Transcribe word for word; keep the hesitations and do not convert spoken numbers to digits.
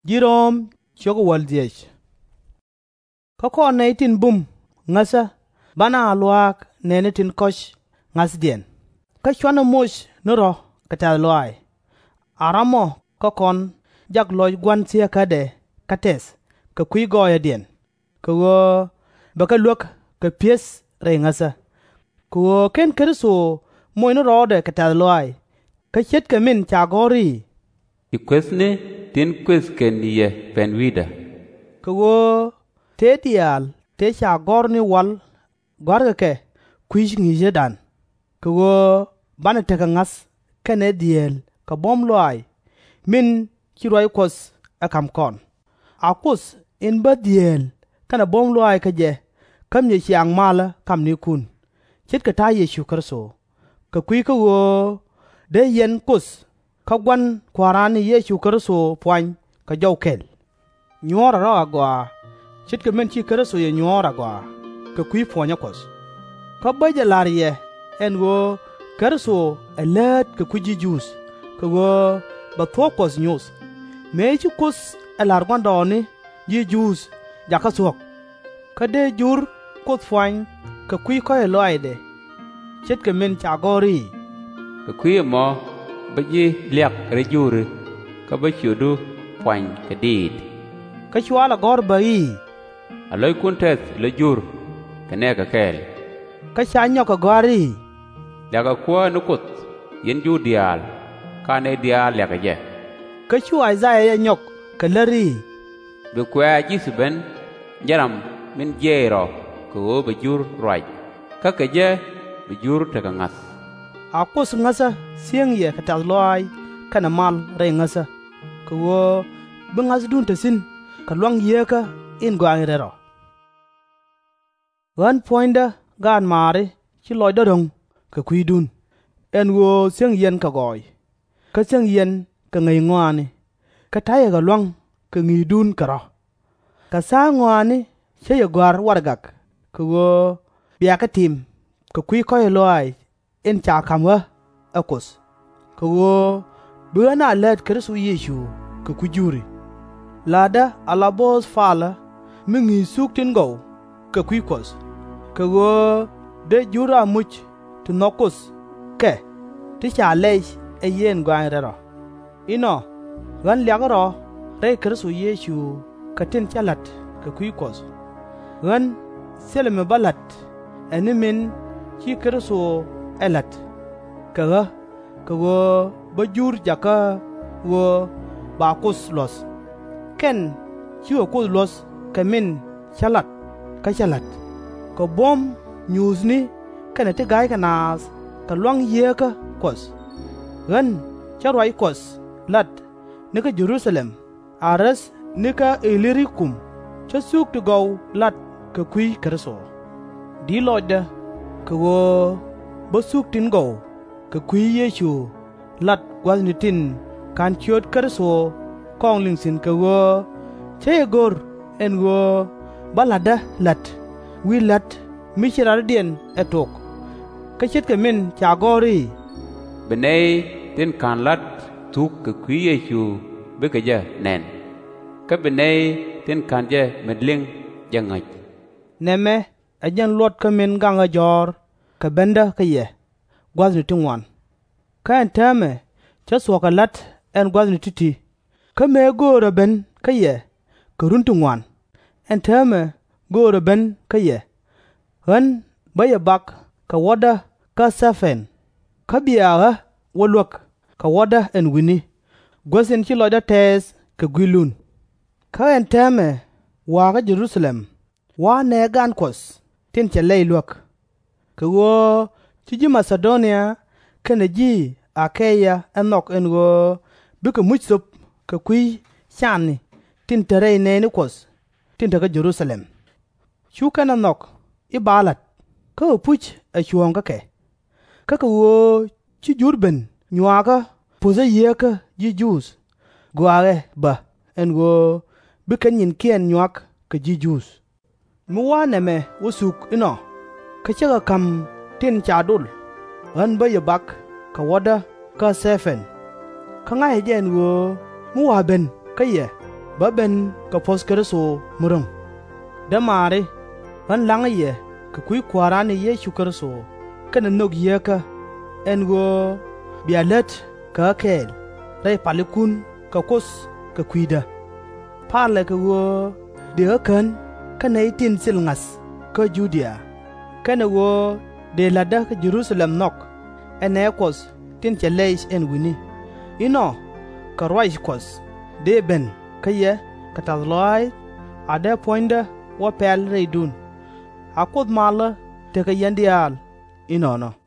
Jirom chogo waldiech. Kako na itin bum ngasa bana alwak nene tin kosh ngas dien. Ka chwana mosh nuro kata loai. Aramo kakon jak loj gwan tia kade kates ka kui goya dien. Ka wo baka luak ka pies re ngasa. Ka wo ken keriso moy nuro de kata loai. Ka chet ka min chagori. Ikwesne tin kwes ken ye penwida. Ka wo te dial te chagor ni wal gorga ke kuish ngije dan. Ka wo bana teka ngas kene diel ka bom loai. Min kiroi kos akam kon. Akus in ba diel kana bom loai ka je kam ye chiang mala kam ni kun. Chit ka ta Yeshu Kristo. Ka kui ka wo de yen kus ka gwan kwarani Yeshu Kristo poany ka jaw kel. Nyora ra agwa. Chit ka men chi Kristo ye nyora agwa. Ka kui poanya kos. Ka baje lariye en wo Kristo elet ka kuji jus. Ka wo ba thokos nyus. Me chi kus elar gwandoni ji jus jaka suok. Ka de jur kus poany ka kui ko eloy de. Chit ka men chagori. Ka kui mo ba ji liak re jure ka ba chudu poany ka dit. Ka chwala gor ba yi. Aloy kuntes le jur ka ne ka kel. Ka chanyo ka gori. Daga kwa nukut yen ju dial ka ne dial ya ka je. Ka chu Isaiah ya nyok ka lari. Be kwa jisben jaram min jero ko be jur raj. Ka ka je be jur ta ka ngas. Akos ngasa sieng ye ka tas loai kana mal re ngasa. Ka wo be ngas dun ta sin ka luang ye ka in gwang rero. Wan poinda gan mare chi loy dodong ka kui dun. En wo sieng yen ka goy. Ka sieng yen ka ngai ngwani. Ka taye ka luang ka ngi dun ka ro. Ka sa ngwani che ye gwar wargak. Ka wo biya ka tim ka kui ko ye loy in cha kamwa akos. Ka wo bữa na let Kristo Yeshu ka kujuri. Lada alabos fala mi ngi suk tin go ka kui kos. Ka wo de jura much tu nokos ke ti cha lei e yen gwang rero. Ino gan liagro re Kristo Yeshu ka tin chalat ka kui kos. Gan seleme balat eni min chi Kristo elat. Ka ga ka wo bajur jaka wo ba kus los. Ken chi wo kus los ka min chalat ka chalat. Ka bom news ni kana te gai ka nas ka luang ye ka kos. Gan charwai kos lat nika Jerusalem aras nika Ilirikum cha suk to go lat ka kui Kristo. Di loda ka wo ba suk tin go ka kui Yeshu lat gwazni tin kan chiot Kristo kong ling sin ka wo che gor en wo balada lat wi lat mi chirar dien etok ka chet ka min chagori. Benei tin kan lat tuk ka kui Yeshu be ka je nen. Ka benei tin kan je medling jangaj. Neme ajan lot ka min ganga jor ka benda ka ye gwazni tingwan. Ka entame cha soka lat en gwazni titi. Ka me gora ben ka ye ka runtingwan. Entame gora ben ka ye. Han baya bak ka wada ka safen. Ka biya walwak ka wada en wini. Gwazin chi loda tes ka gwilun. Ka entame waga Jerusalem. Wa ne gan kos tin cha lay lwak. Ka wo chiji Macedonia kana ji Akeya enok en wo bika muchsop ka kui chani tin tere ne ni kos tin ta ka Jerusalem. Chu kana nok ibalat ka puch a chuong ka ke. Ka ka wo chi jurben nywaga poza yeka ji jus. Gware ba en wo bika nyin kien nywak ka ji jus. Muwane me wusuk ino ka chaga kam tin chadul. An ba yabak ka wada ka sefen. Ka ngai jen wo muwa ben ka ye ba ben ka pos kerso murung da mare an lang ye ka kui kwarani ye shukerso kana nog ye ka en go bialet ka kel rai palikun ka kos ka kuida parle ka go de kan kana itin silngas ka Judea kana go de lada ka Jerusalem nok enekos tin chalais en wini ino ka rais kos de ben kaye ka tadloi ade poinda wa pel reidun akod mala te ka yandial ino no